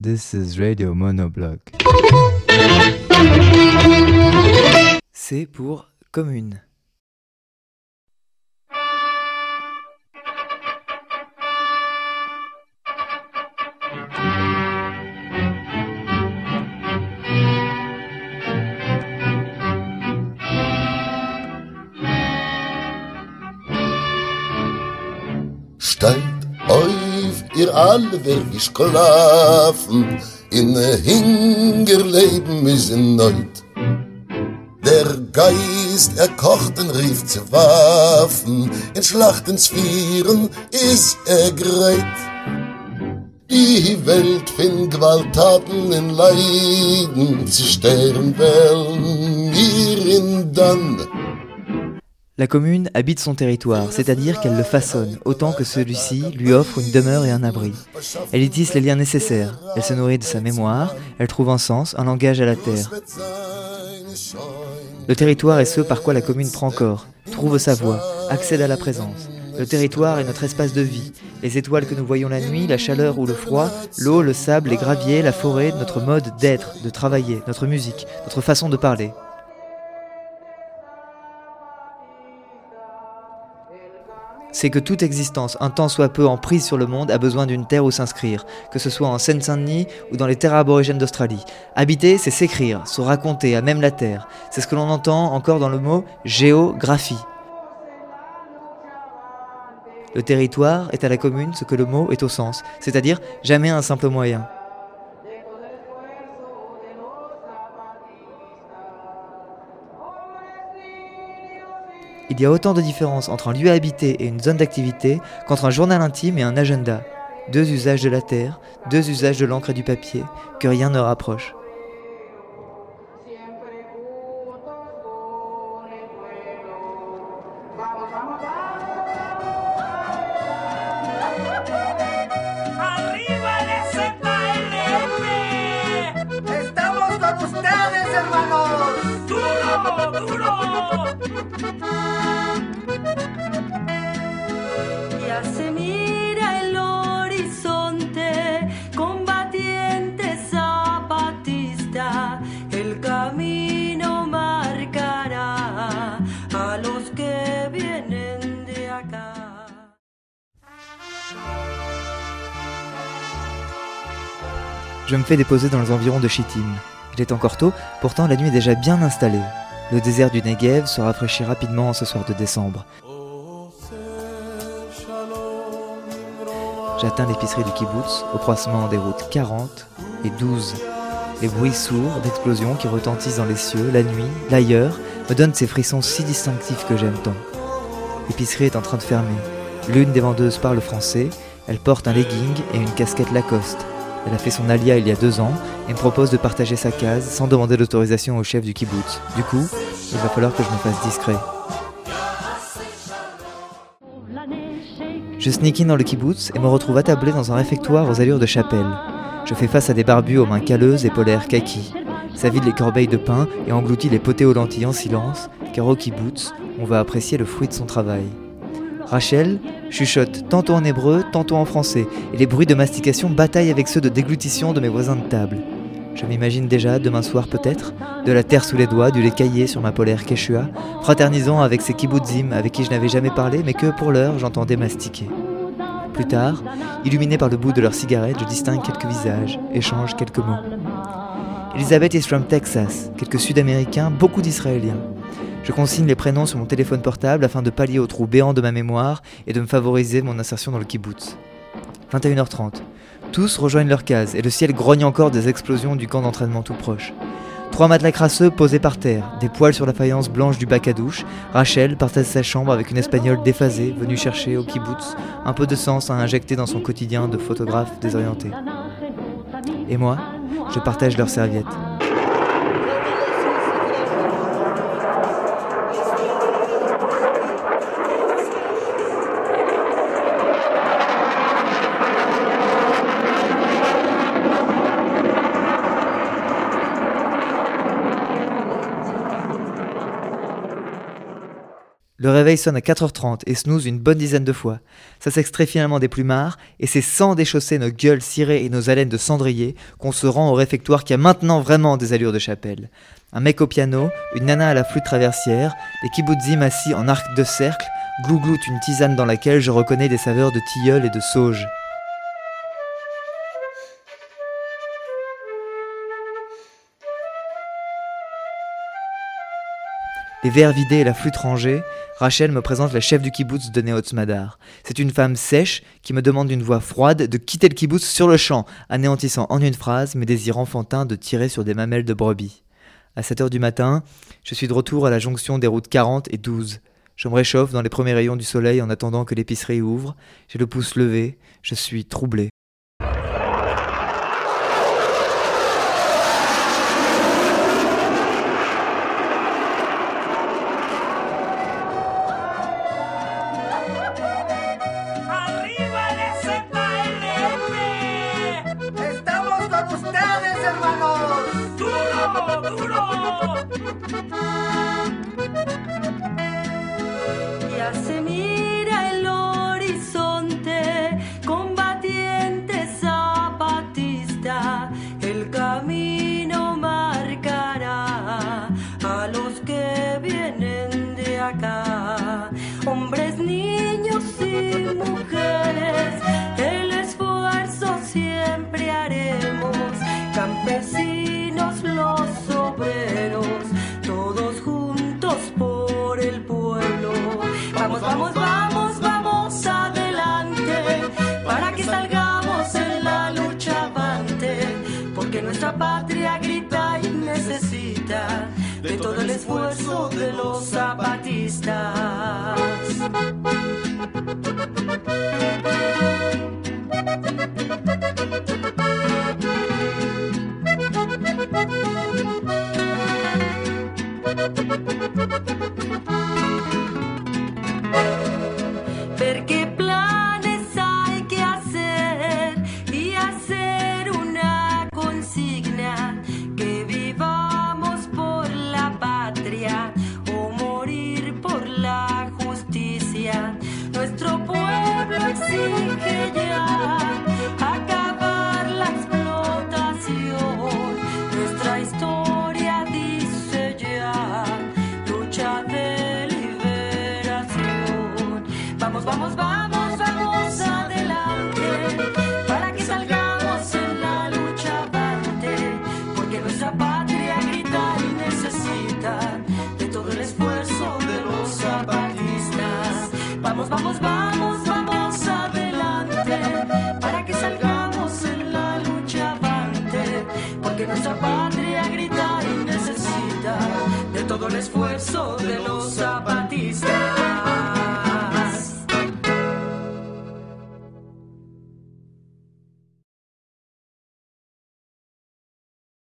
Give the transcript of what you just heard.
This is Radio Monoblog. C'est pour commune. Steigt auf, ihr alle, wer ist gelaufen, in Hingerleben ist in Neut. Der Geist, kocht und rief zu Waffen, in Schlachtens Vieren ist greit. Die Welt find Gewalttaten in Leiden, zerstören wollen wir in dann. La commune habite son territoire, c'est-à-dire qu'elle le façonne, autant que celui-ci lui offre une demeure et un abri. Elle y tisse les liens nécessaires, elle se nourrit de sa mémoire, elle trouve un sens, un langage à la terre. Le territoire est ce par quoi la commune prend corps, trouve sa voie, accède à la présence. Le territoire est notre espace de vie. Les étoiles que nous voyons la nuit, la chaleur ou le froid, l'eau, le sable, les graviers, la forêt, notre mode d'être, de travailler, notre musique, notre façon de parler. C'est que toute existence, un tant soit peu en prise sur le monde, a besoin d'une terre où s'inscrire, que ce soit en Seine-Saint-Denis ou dans les terres aborigènes d'Australie. Habiter, c'est s'écrire, se raconter à même la terre. C'est ce que l'on entend encore dans le mot géographie. Le territoire est à la commune ce que le mot est au sens, c'est-à-dire jamais un simple moyen. Il y a autant de différences entre un lieu habité et une zone d'activité qu'entre un journal intime et un agenda. Deux usages de la terre, deux usages de l'encre et du papier, que rien ne rapproche. Se mira el horizonte, combatiente zapatista, el camino marcará a los que vienen de acá. Je me fais déposer dans les environs de Chittim. Il est encore tôt, pourtant la nuit est déjà bien installée. Le désert du Negev se rafraîchit rapidement en ce soir de décembre. J'atteins l'épicerie du kibbutz, au croisement des routes 40 et 12. Les bruits sourds d'explosions qui retentissent dans les cieux, la nuit, l'ailleurs, me donnent ces frissons si distinctifs que j'aime tant. L'épicerie est en train de fermer. L'une des vendeuses parle français, elle porte un legging et une casquette Lacoste. Elle a fait son alia il y a 2 ans et me propose de partager sa case sans demander l'autorisation au chef du kibbutz. Du coup, il va falloir que je me fasse discret. Je sneak in dans le kibbutz et me retrouve attablé dans un réfectoire aux allures de chapelle. Je fais face à des barbus aux mains calleuses et polaires kaki. Ça vide les corbeilles de pain et engloutit les potées aux lentilles en silence, car au kibbutz, on va apprécier le fruit de son travail. Rachel chuchote tantôt en hébreu, tantôt en français, et les bruits de mastication bataillent avec ceux de déglutition de mes voisins de table. Je m'imagine déjà, demain soir peut-être, de la terre sous les doigts, du lait caillé sur ma polaire Quechua, fraternisant avec ces kibbutzim avec qui je n'avais jamais parlé, mais que pour l'heure j'entendais mastiquer. Plus tard, illuminé par le bout de leur cigarette, je distingue quelques visages, échange quelques mots. Elizabeth is from Texas, quelques Sud-Américains, beaucoup d'Israéliens. Je consigne les prénoms sur mon téléphone portable afin de pallier au trou béant de ma mémoire et de me favoriser mon insertion dans le kibbutz. 21h30. Tous rejoignent leur case et le ciel grogne encore des explosions du camp d'entraînement tout proche. 3 matelas crasseux posés par terre, des poils sur la faïence blanche du bac à douche. Rachel partage sa chambre avec une espagnole déphasée venue chercher au kibbutz un peu de sens à injecter dans son quotidien de photographe désorienté. Et moi, je partage leurs serviettes. Le réveil sonne à 4h30 et snooze une bonne dizaine de fois. Ça s'extrait finalement des plumards, et c'est sans déchausser nos gueules cirées et nos haleines de cendrier qu'on se rend au réfectoire qui a maintenant vraiment des allures de chapelle. Un mec au piano, une nana à la flûte traversière, des kibbutzim assis en arc de cercle, glougloutent une tisane dans laquelle je reconnais des saveurs de tilleul et de sauge. Les verres vidés et la flûte rangée, Rachel me présente la chef du kibbutz de Neotz Madar. C'est une femme sèche qui me demande d'une voix froide de quitter le kibbutz sur le champ, anéantissant en une phrase mes désirs enfantins de tirer sur des mamelles de brebis. À 7h du matin, je suis de retour à la jonction des routes 40 et 12. Je me réchauffe dans les premiers rayons du soleil en attendant que l'épicerie ouvre. J'ai le pouce levé, je suis troublé. Ya se mira el horizonte, combatiente zapatista, el camino marcará a los que vienen de acá, hombres, niños y mujeres, el esfuerzo siempre haremos, campesinos, los obreros, todos juntos por el pueblo. Vamos, vamos, vamos, vamos adelante, para que salgamos en la lucha avante, porque nuestra patria grita y necesita de todo el esfuerzo de los zapatistas. Ver qué planes hay que hacer y hacer una consigna, que vivamos por la patria o morir por la justicia. Nuestro pueblo exige ya acabar la explotación. Nuestra historia dice ya lucha de liberación. Vamos, vamos, vamos, vamos adelante, para que salgamos en la lucha avante, porque nuestra patria grita y necesita de todo el esfuerzo de los zapatistas. Vamos, vamos, vamos, vamos adelante, para que salgamos en la lucha avante, porque nuestra patria grita y necesita